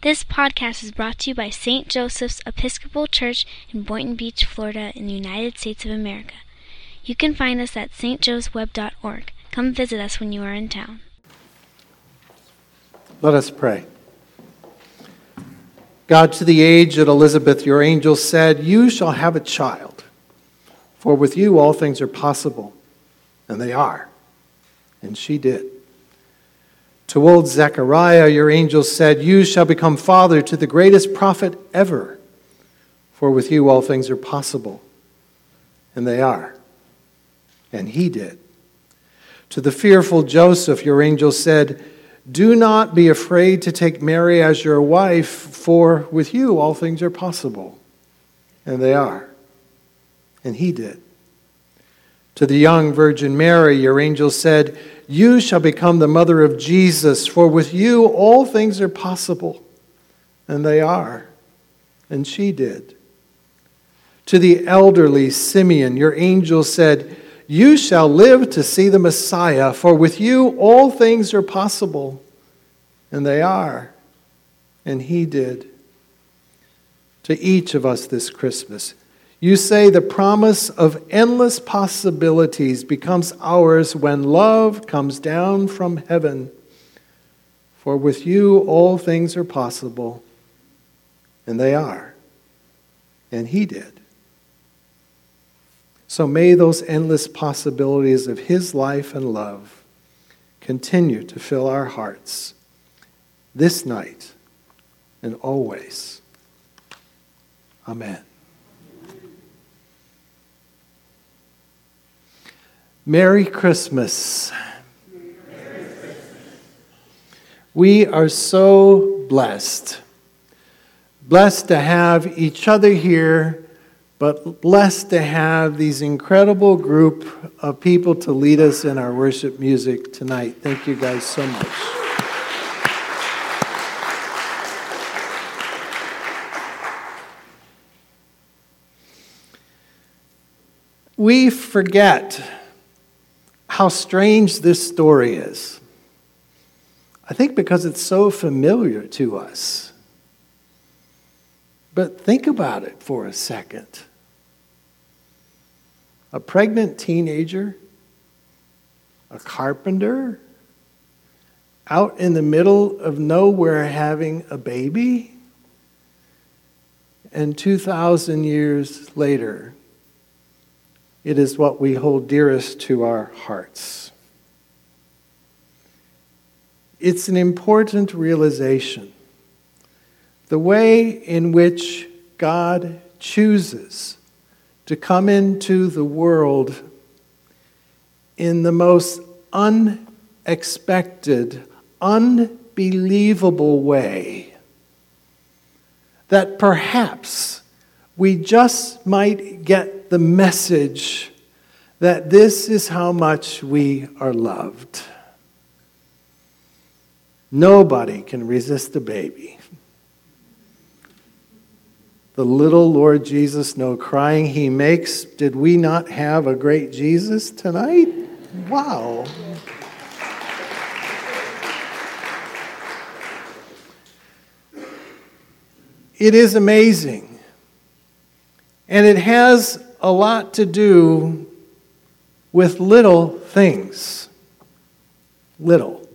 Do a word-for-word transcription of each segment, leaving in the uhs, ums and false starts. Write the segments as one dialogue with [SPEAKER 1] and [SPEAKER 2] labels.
[SPEAKER 1] This podcast is brought to you by Saint Joseph's Episcopal Church in Boynton Beach, Florida, in the United States of America. You can find us at s t joes web dot org. Come visit us when you are in town.
[SPEAKER 2] Let us pray. God, to the aged Elizabeth, your angel said, "You shall have a child, for with you all things are possible." And they are. And she did. To old Zechariah, your angel said, "You shall become father to the greatest prophet ever, for with you all things are possible." And they are. And he did. To the fearful Joseph, your angel said, "Do not be afraid to take Mary as your wife, for with you all things are possible." And they are. And he did. To the young Virgin Mary, your angel said, "You shall become the mother of Jesus, for with you all things are possible." And they are. And she did. To the elderly Simeon, your angel said, "You shall live to see the Messiah, for with you all things are possible." And they are. And he did. To each of us this Christmas, you say the promise of endless possibilities becomes ours when love comes down from heaven. For with you all things are possible. And they are. And he did. So may those endless possibilities of his life and love continue to fill our hearts this night and always. Amen. Merry Christmas. Merry Christmas. We are so blessed. Blessed to have each other here, but blessed to have these incredible group of people to lead us in our worship music tonight. Thank you guys so much. We forget how strange this story is. I think because it's so familiar to us. But think about it for a second. A pregnant teenager, a carpenter, out in the middle of nowhere having a baby, and two thousand years later, it is what we hold dearest to our hearts. It's an important realization. The way in which God chooses to come into the world in the most unexpected, unbelievable way, that perhaps we just might get the message that this is how much we are loved. Nobody can resist a baby. The little Lord Jesus, no crying he makes. Did we not have a great Jesus tonight? Wow. It is amazing. And it has a lot to do with little things. Little.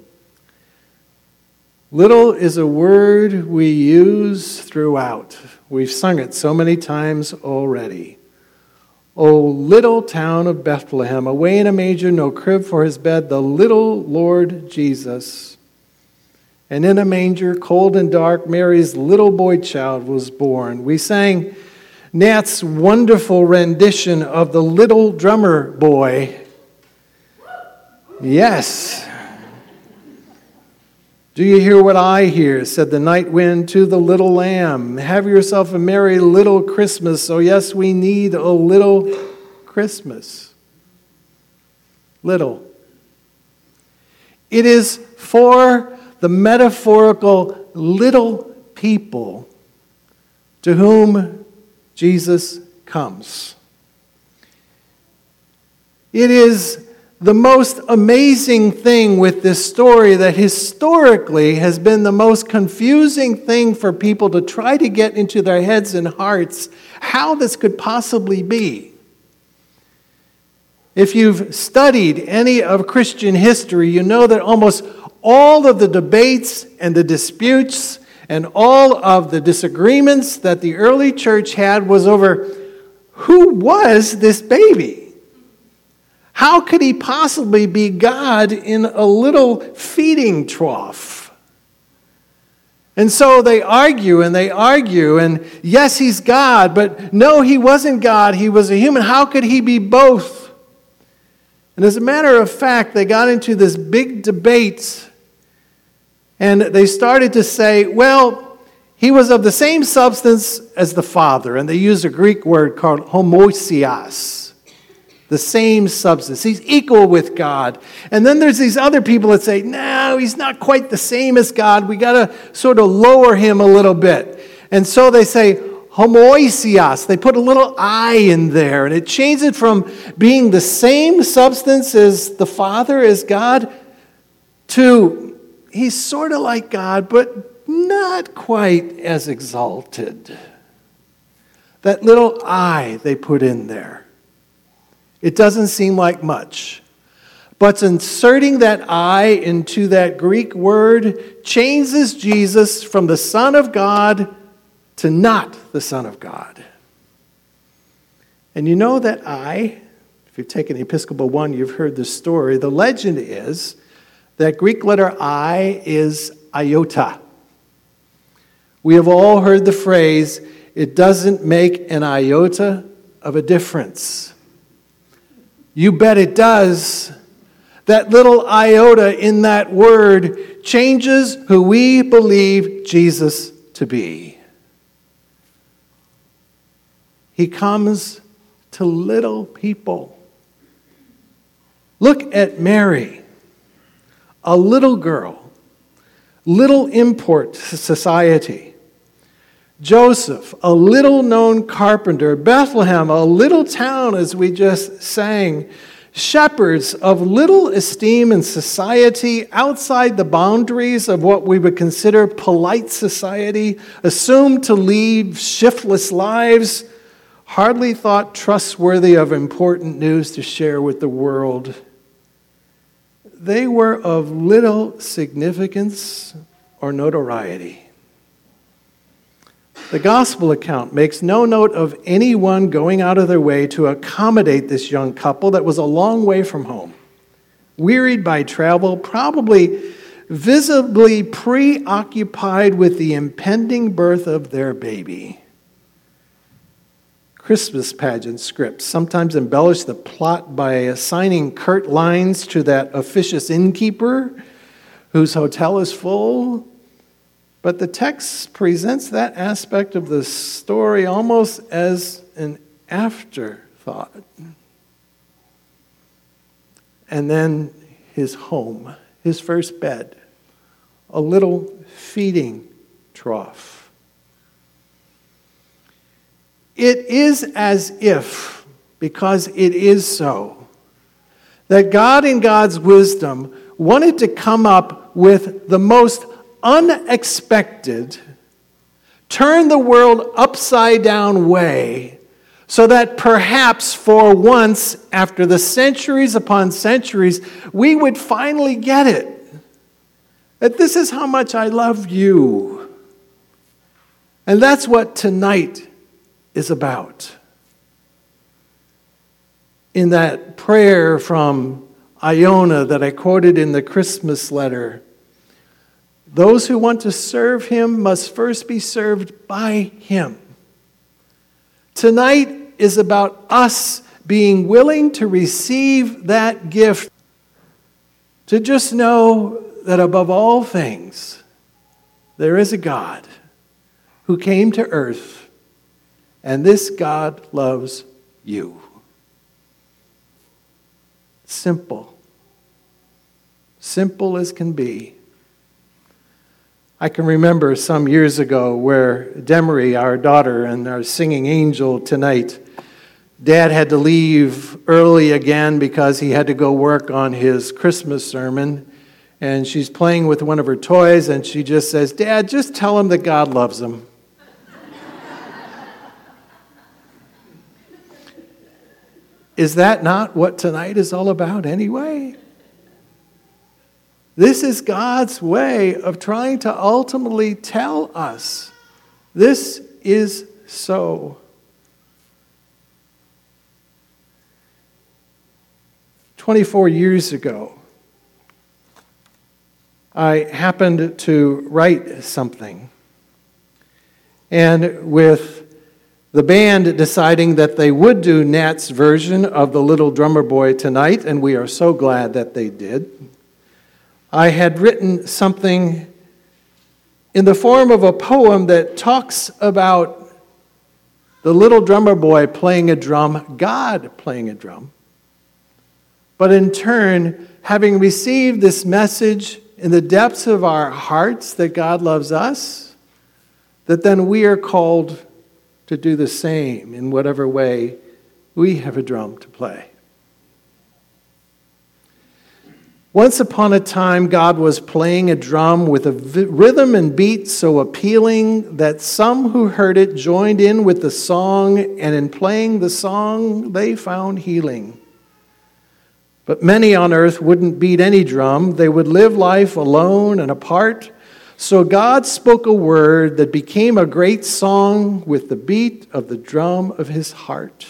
[SPEAKER 2] Little is a word we use throughout. We've sung it so many times already. "O little town of Bethlehem, away in a manger, no crib for his bed, the little Lord Jesus. And in a manger, cold and dark, Mary's little boy child was born." We sang Nat's wonderful rendition of the Little Drummer Boy. Yes. "Do you hear what I hear?" said the night wind to the little lamb. "Have yourself a merry little Christmas." Oh yes, we need a little Christmas. Little. It is for the metaphorical little people to whom Jesus comes. It is the most amazing thing with this story that historically has been the most confusing thing for people to try to get into their heads and hearts how this could possibly be. If you've studied any of Christian history, you know that almost all of the debates and the disputes and all of the disagreements that the early church had was over who was this baby? How could he possibly be God in a little feeding trough? And so they argue and they argue, and yes, he's God, but no, he wasn't God, he was a human. How could he be both? And as a matter of fact, they got into this big debate, and they started to say, well, he was of the same substance as the Father, and they used a Greek word called homoousios, the same substance. He's equal with God. And then there's these other people that say, no, he's not quite the same as God. We got to sort of lower him a little bit. And so they say homoousios. They put a little I in there, and it changed it from being the same substance as the Father, as God, to he's sort of like God, but not quite as exalted. That little I they put in there. It doesn't seem like much. But inserting that I into that Greek word changes Jesus from the Son of God to not the Son of God. And you know that I, if you've taken Episcopal one, you've heard the story. The legend is that Greek letter I is iota. We have all heard the phrase, it doesn't make an iota of a difference. You bet it does. That little iota in that word changes who we believe Jesus to be. He comes to little people. Look at Mary, a little girl, little import to society. Joseph, a little-known carpenter. Bethlehem, a little town, as we just sang. Shepherds of little esteem in society, outside the boundaries of what we would consider polite society, assumed to lead shiftless lives, hardly thought trustworthy of important news to share with the world. They were of little significance or notoriety. The gospel account makes no note of anyone going out of their way to accommodate this young couple that was a long way from home, wearied by travel, probably visibly preoccupied with the impending birth of their baby. Christmas pageant scripts sometimes embellish the plot by assigning curt lines to that officious innkeeper whose hotel is full. But the text presents that aspect of the story almost as an afterthought. And then his home, his first bed, a little feeding trough. It is as if, because it is so, that God in God's wisdom wanted to come up with the most unexpected, turn the world upside down way, so that perhaps for once, after the centuries upon centuries, we would finally get it. That this is how much I love you. And that's what tonight is about. In that prayer from Iona that I quoted in the Christmas letter, those who want to serve him must first be served by him. Tonight is about us being willing to receive that gift, to just know that above all things, there is a God who came to earth, and this God loves you. Simple. Simple as can be. I can remember some years ago where Demery, our daughter, and our singing angel tonight, Dad had to leave early again because he had to go work on his Christmas sermon. And she's playing with one of her toys, and she just says, "Dad, just tell him that God loves him." Is that not what tonight is all about anyway? This is God's way of trying to ultimately tell us this is so. twenty-four years ago, I happened to write something. And with the band deciding that they would do Nat's version of The Little Drummer Boy tonight, and we are so glad that they did, I had written something in the form of a poem that talks about the little drummer boy playing a drum, God playing a drum. But in turn, having received this message in the depths of our hearts that God loves us, that then we are called to do the same in whatever way we have a drum to play. Once upon a time, God was playing a drum with a v- rhythm and beat so appealing that some who heard it joined in with the song, and in playing the song, they found healing. But many on earth wouldn't beat any drum. They would live life alone and apart. So God spoke a word that became a great song with the beat of the drum of his heart.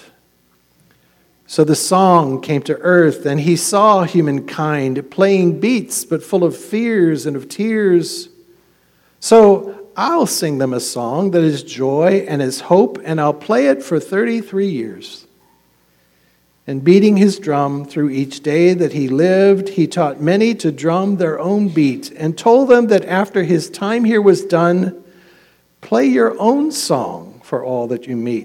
[SPEAKER 2] So the song came to earth, and he saw humankind playing beats, but full of fears and of tears. So I'll sing them a song that is joy and is hope, and I'll play it for thirty-three years. And beating his drum through each day that he lived, he taught many to drum their own beat and told them that after his time here was done, play your own song for all that you meet.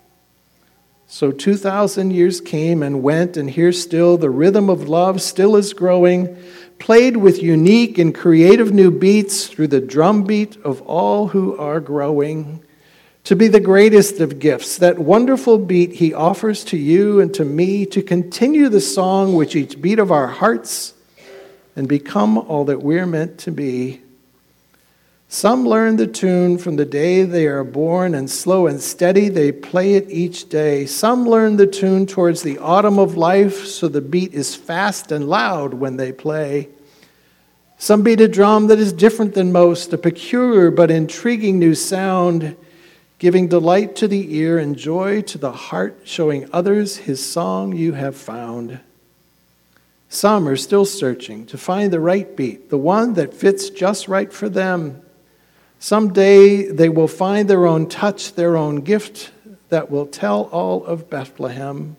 [SPEAKER 2] So two thousand years came and went, and here still the rhythm of love still is growing, played with unique and creative new beats through the drum beat of all who are growing. To be the greatest of gifts, that wonderful beat he offers to you and to me, to continue the song with each beat of our hearts and become all that we're meant to be. Some learn the tune from the day they are born, and slow and steady they play it each day. Some learn the tune towards the autumn of life, so the beat is fast and loud when they play. Some beat a drum that is different than most, a peculiar but intriguing new sound, giving delight to the ear and joy to the heart, showing others his song you have found. Some are still searching to find the right beat, the one that fits just right for them. Someday they will find their own touch, their own gift that will tell all of Bethlehem.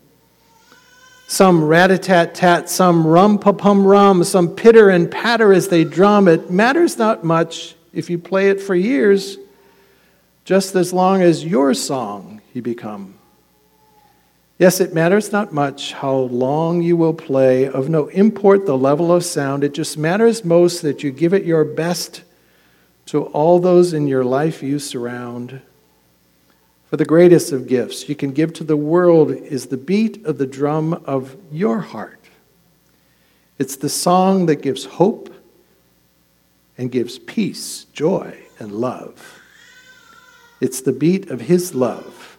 [SPEAKER 2] Some rat-a-tat-tat, some rum-pa-pum-rum, some pitter and patter as they drum. It matters not much if you play it for years, just as long as your song you become. Yes, it matters not much how long you will play, of no import the level of sound. It just matters most that you give it your best to all those in your life you surround. For the greatest of gifts you can give to the world is the beat of the drum of your heart. It's the song that gives hope and gives peace, joy, and love. It's the beat of his love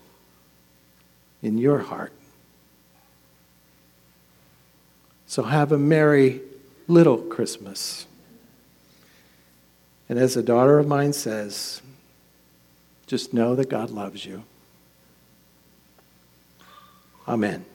[SPEAKER 2] in your heart. So have a merry little Christmas. And as a daughter of mine says, just know that God loves you. Amen.